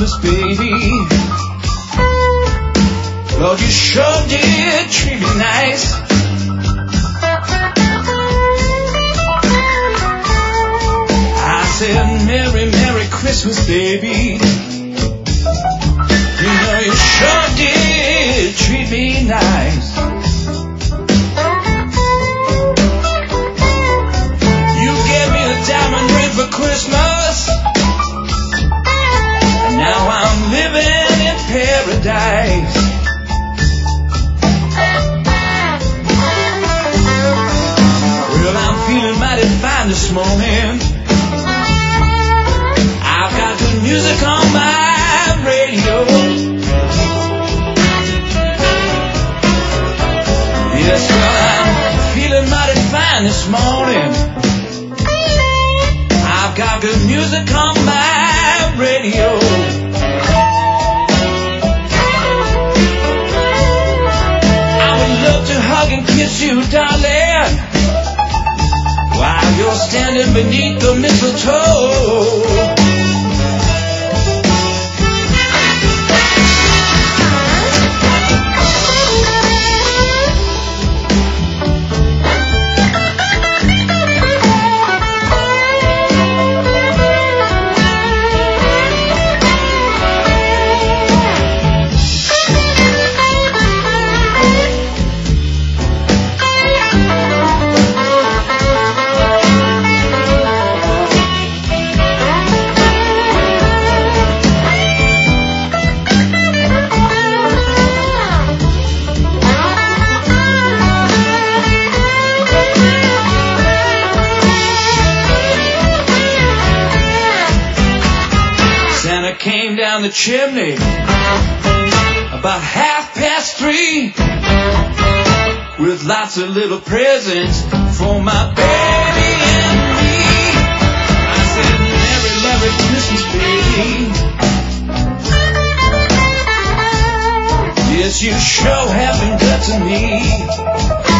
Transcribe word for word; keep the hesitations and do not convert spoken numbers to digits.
Christmas, baby. Lord, you sure did treat me nice. I said, Merry, Merry Christmas, baby. You know you sure did treat me nice. You gave me a diamond ring for Christmas, and now I'm living in paradise. Well, I'm feeling mighty fine this morning. I've got good music on my radio. Yes, well, I'm feeling mighty fine this morning. I've got good music on my radio. I would love to hug and kiss you, darling, while you're standing beneath the mistletoe. Came down the chimney about half past three with lots of little presents for my baby and me. I said, Merry, Merry Christmas, baby. Yes, you sure have been good to me.